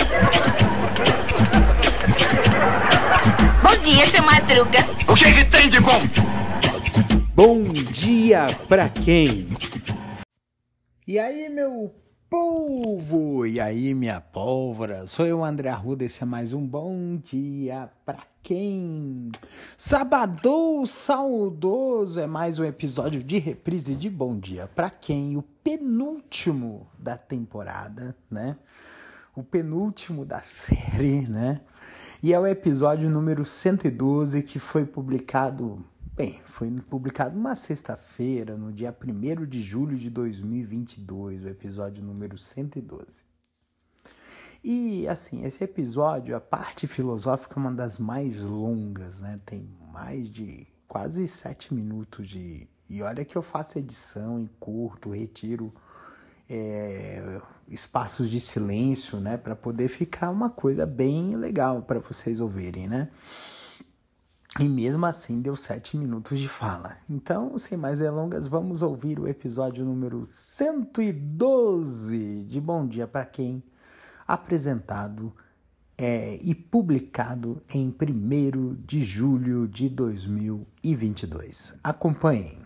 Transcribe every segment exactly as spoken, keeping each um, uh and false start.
Bom dia, seu Madruga. O que é que tem de bom? Bom dia pra quem? E aí, meu povo? E aí, minha pólvora? Sou eu, André Arruda, esse é mais um Bom Dia Pra Quem? Sabadão saudoso, é mais um episódio de reprise de Bom Dia Pra Quem? O penúltimo da temporada, né? O penúltimo da série, né? E é o episódio número cento e doze, que foi publicado... Bem, foi publicado numa sexta-feira, no dia primeiro de julho de dois mil e vinte e dois, o episódio número cento e doze. E, assim, esse episódio, a parte filosófica é uma das mais longas, né? Tem mais de quase sete minutos de... E olha que eu faço edição e curto, retiro é, espaços de silêncio, né? Para poder ficar uma coisa bem legal para vocês ouvirem, né? E mesmo assim deu sete minutos de fala. Então, sem mais delongas, vamos ouvir o episódio número cento e doze de Bom Dia Pra Quem, apresentado é, e publicado em primeiro de julho de dois mil e vinte e dois. Acompanhem.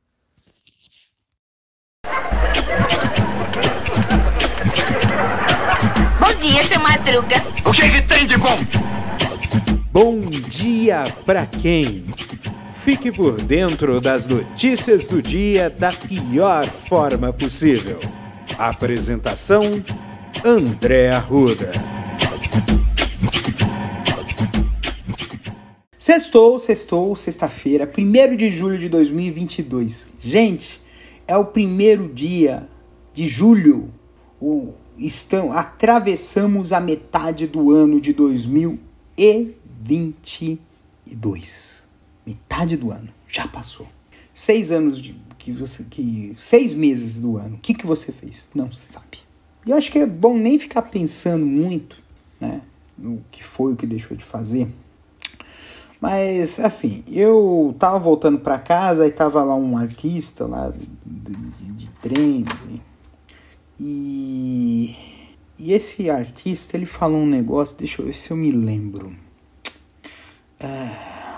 Bom dia, seu Madruga. O que é que tem de bom? Bom dia pra quem? Fique por dentro das notícias do dia da pior forma possível. Apresentação: André Arruda. Sextou, sextou, sexta-feira, primeiro de julho de dois mil e vinte e dois. Gente, é o primeiro dia de julho. O, estão, atravessamos a metade do ano de dois mil e vinte e dois. Metade do ano. Já passou. Seis anos de que você. Que, seis meses do ano. O que, que você fez? Não se sabe. E eu acho que é bom nem ficar pensando muito, né? No que foi, o que deixou de fazer. Mas, assim, eu tava voltando pra casa e tava lá um artista lá de, de, de trem. E, e esse artista, ele falou um negócio, deixa eu ver se eu me lembro. É,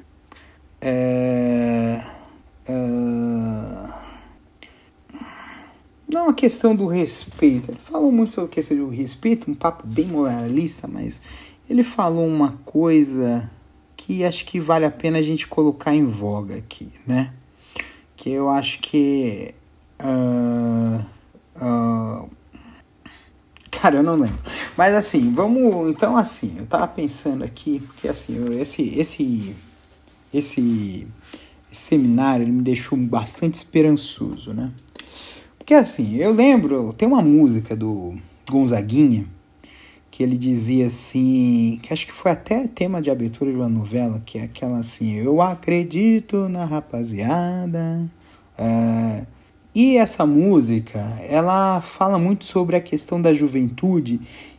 é, é, não, a questão do respeito. Ele falou muito sobre a questão do respeito, um papo bem moralista, mas ele falou uma coisa que acho que vale a pena a gente colocar em voga aqui, né? Que eu acho que... Uh, uh, cara, eu não lembro. Mas assim, vamos... Então, assim, eu tava pensando aqui, porque assim, eu, esse, esse, esse, esse seminário, ele me deixou bastante esperançoso, né? Porque assim, eu lembro, tem uma música do Gonzaguinha, que ele dizia assim, que acho que foi até tema de abertura de uma novela, que é aquela assim: eu acredito na rapaziada. É, e essa música, ela fala muito sobre a questão da juventude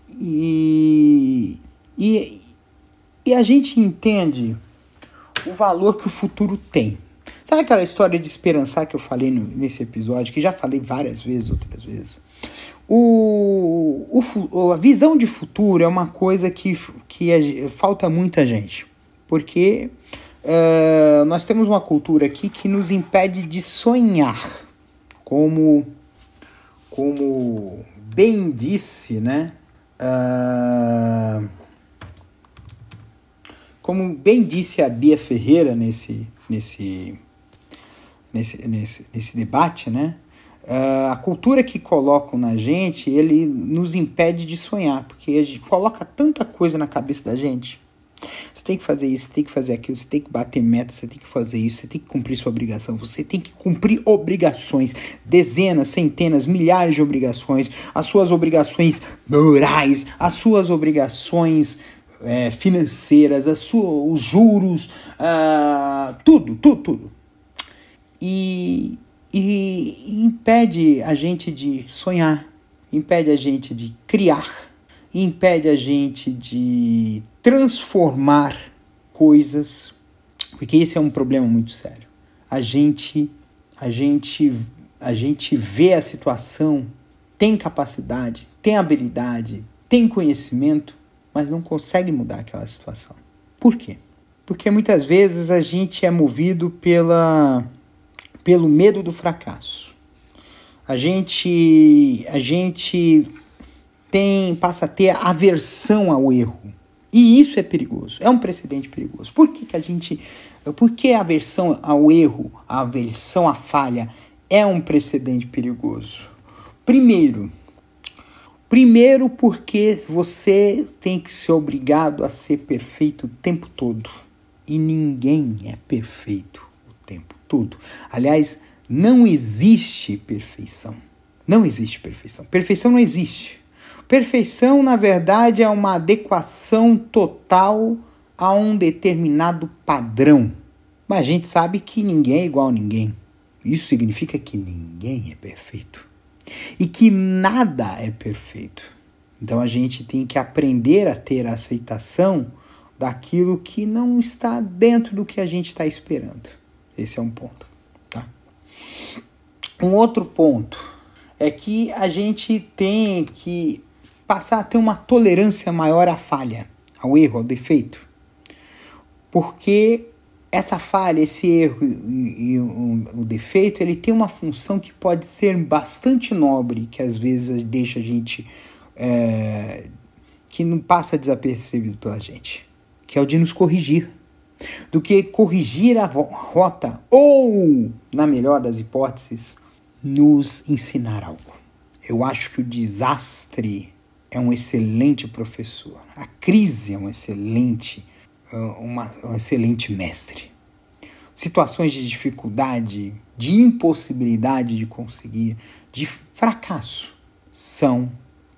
e, e, e a gente entende o valor que o futuro tem. Sabe aquela história de esperançar que eu falei no, nesse episódio, que já falei várias vezes, outras vezes? O, o, a visão de futuro é uma coisa que, que é, falta muita gente, porque uh, nós temos uma cultura aqui que nos impede de sonhar, como, como bem disse, né? Uh, como bem disse a Bia Ferreira nesse, nesse, nesse, nesse, nesse debate, né? Uh, a cultura que colocam na gente, ele nos impede de sonhar, porque a gente coloca tanta coisa na cabeça da gente. Você tem que fazer isso, você tem que fazer aquilo, você tem que bater meta, você tem que fazer isso, você tem que cumprir sua obrigação, você tem que cumprir obrigações, dezenas, centenas, milhares de obrigações, as suas obrigações morais, as suas obrigações é, financeiras, as suas, os juros, uh, tudo, tudo, tudo. E... E impede a gente de sonhar, impede a gente de criar, impede a gente de transformar coisas, porque esse é um problema muito sério. A gente, a gente, a gente vê a situação, tem capacidade, tem habilidade, tem conhecimento, mas não consegue mudar aquela situação. Por quê? Porque muitas vezes a gente é movido pela, pelo medo do fracasso. A gente, a gente tem, passa a ter aversão ao erro. E isso é perigoso, é um precedente perigoso. Por que, que a gente, por que a aversão ao erro, a aversão à falha é um precedente perigoso? Primeiro, primeiro porque você tem que ser obrigado a ser perfeito o tempo todo. E ninguém é perfeito o tempo todo. Aliás, não existe perfeição. Não existe perfeição. Perfeição não existe. Perfeição, na verdade, é uma adequação total a um determinado padrão. Mas a gente sabe que ninguém é igual a ninguém. Isso significa que ninguém é perfeito. E que nada é perfeito. Então a gente tem que aprender a ter a aceitação daquilo que não está dentro do que a gente está esperando. Esse é um ponto. Tá? Um outro ponto é que a gente tem que passar a ter uma tolerância maior à falha, ao erro, ao defeito. Porque essa falha, esse erro e, e o, o defeito, ele tem uma função que pode ser bastante nobre, que às vezes deixa a gente, é, que não passa desapercebido pela gente, que é o de nos corrigir. Do que corrigir a rota ou, na melhor das hipóteses, nos ensinar algo. Eu acho que o desastre é um excelente professor. A crise é um excelente, uma, um excelente mestre. Situações de dificuldade, de impossibilidade de conseguir, de fracasso, são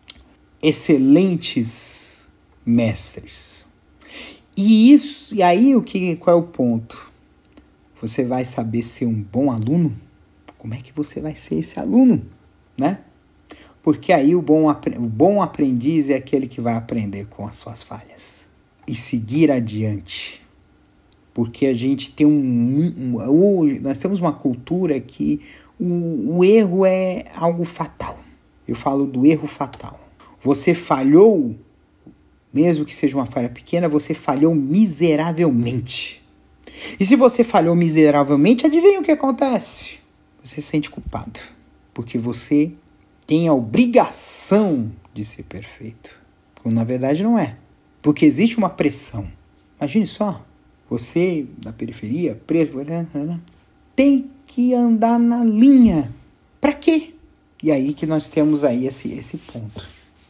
excelentes mestres. E isso, e aí o que, qual é o ponto? Você vai saber ser um bom aluno? Como é que você vai ser esse aluno, né? Porque aí o bom, o bom aprendiz é aquele que vai aprender com as suas falhas e seguir adiante. Porque a gente tem um... um, um nós temos uma cultura que o, o erro é algo fatal. Eu falo do erro fatal. Você falhou, mesmo que seja uma falha pequena, você falhou miseravelmente. E se você falhou miseravelmente, adivinha o que acontece? Você se sente culpado. Porque você tem a obrigação de ser perfeito. Quando na verdade não é. Porque existe uma pressão. Imagine só, você da periferia, preso, tem que andar na linha. Pra quê? E aí que nós temos aí esse, esse ponto.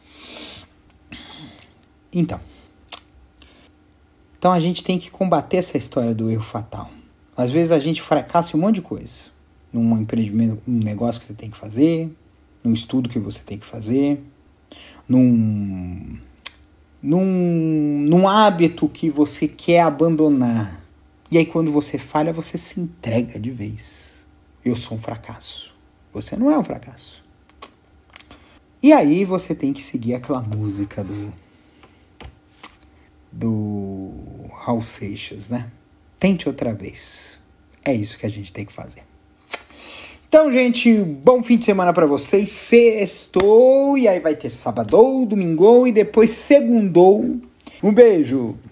Então. Então a gente tem que combater essa história do erro fatal. Às vezes a gente fracassa em um monte de coisa. Num empreendimento, um negócio que você tem que fazer, num estudo que você tem que fazer, num, num, num hábito que você quer abandonar. E aí quando você falha, você se entrega de vez. Eu sou um fracasso. Você não é um fracasso. E aí você tem que seguir aquela música do, do Raul Seixas, né? Tente outra vez. É isso que a gente tem que fazer. Então, gente, bom fim de semana pra vocês. Sextou, e aí vai ter sábado, domingo e depois segundou. Um beijo.